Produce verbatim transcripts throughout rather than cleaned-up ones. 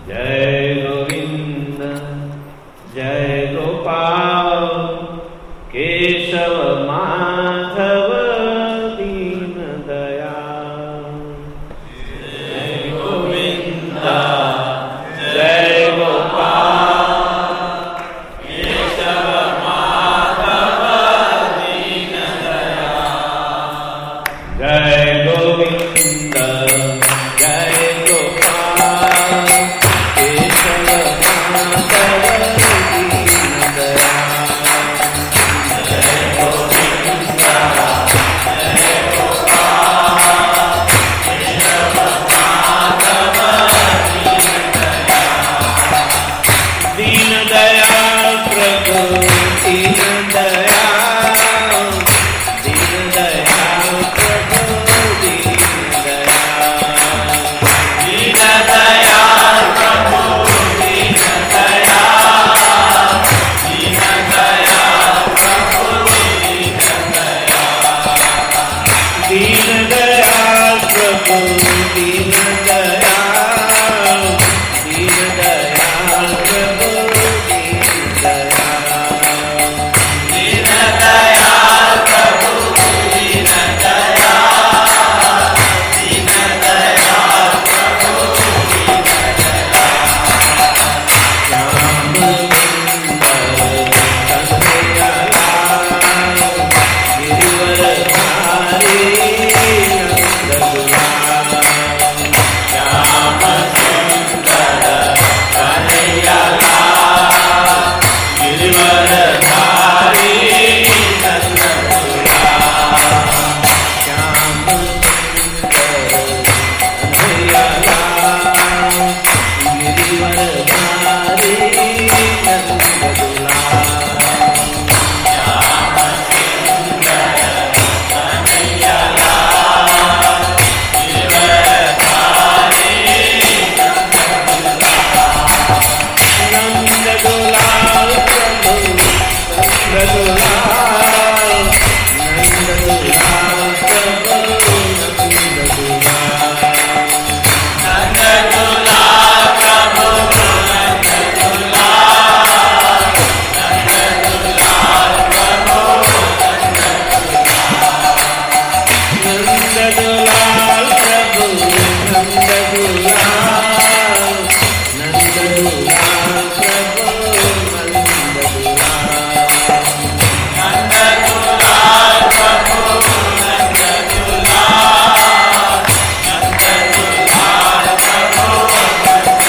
जय गोविंद जय गोपाल केशव माधव दीन दयाल। जय गोविंद जय गोपाल केशव माधव दीन दयाल। जय गोविंद जय गोपाल केशव माधव दीन दयाल। जय गोविंद जय गोपाल केशव माधव दीन दयाल। दीन दयाल प्रभु दीन दयाल। दीन दयाल प्रभु दीन दयाल। दीन दयाल प्रभु दीन दयाल। दीन दयाल प्रभु दीन दयाल। दीन दयाल प्रभु दीन दयाल। दीन दयाल प्रभु दीन दयाल। दीन दयाल प्रभु दीन दयाल। दीन दयाल प्रभु दीन दयाल। श्याम सुंदर कन्हैयालाल गिरिवरधारी नंद दुलाल। श्याम सुंदर कन्हैयालाल गिरिवरधारी नंद दुलाल। श्याम सुंदर कन्हैयालाल गिरिवरधारी नंद दुलाल। श्याम सुंदर कन्हैयालाल गिरिवरधारी नंद दुलाल। प्रभु नंद दुलाल। नंद दुलाल प्रभु नंद दुलाल। नंद दुलाल प्रभु नंद दुलाल। नंद दुलाल प्रभु नंद दुलाल। नंद दुलाल प्रभु नंद दुलाल। नंद दुलाल प्रभु नंद दुलाल। नंद दुलाल प्रभु नंद दुलाल। नंद दुलाल प्रभु नंद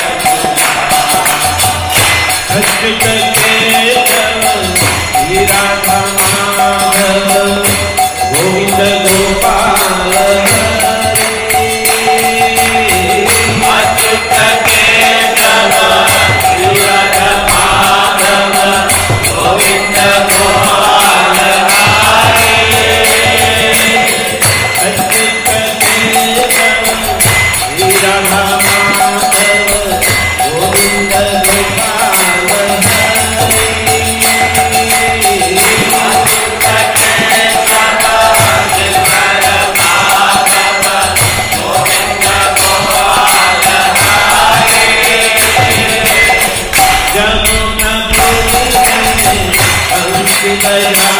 दुलाल। अच्युत केशव श्री राधा माधव गोविंद गोपाल हरे। अच्युत केशव श्री राधा माधव गोविंद गोपाल हरे। अच्युत केशव श्री राधा माधव गोविंद गोपाल हरे। जमुना पुर में अंश दया